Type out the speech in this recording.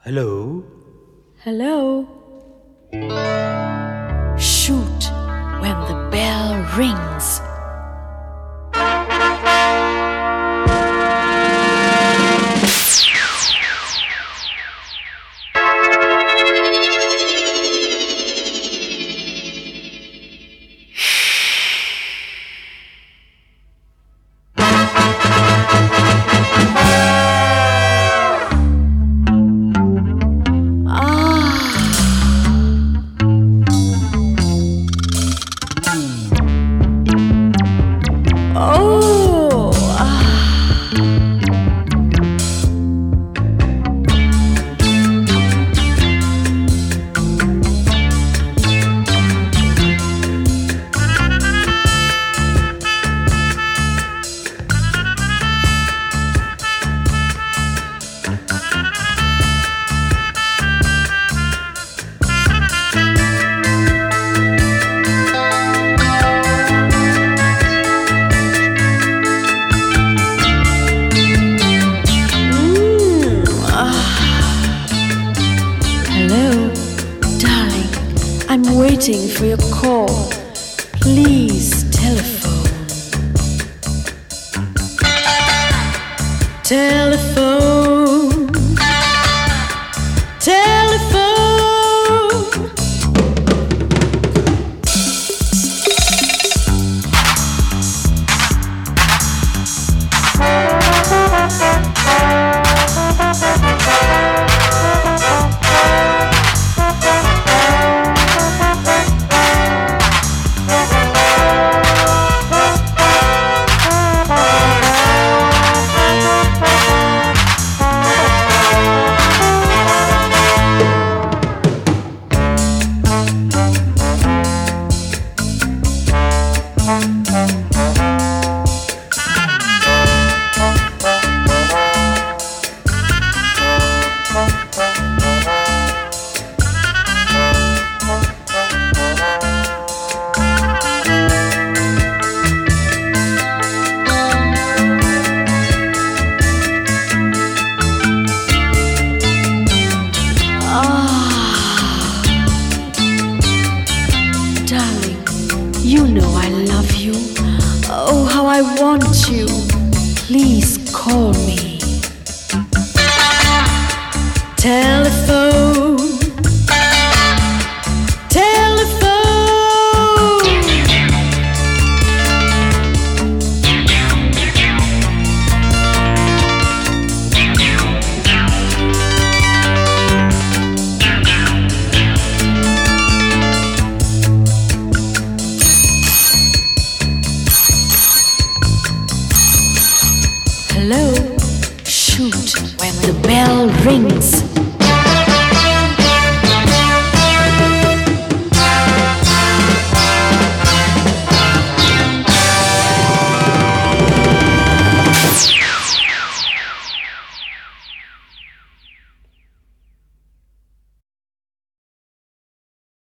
Hello? Hello? Shoot when the bell rings. Oh, hello, darling. I'm waiting for your call. Please telephone. Telephone. Telephone. Darling, you know I love you. Oh, how I want you. Please call me. Telephone. Telephone. Hello, shoot when the bell rings.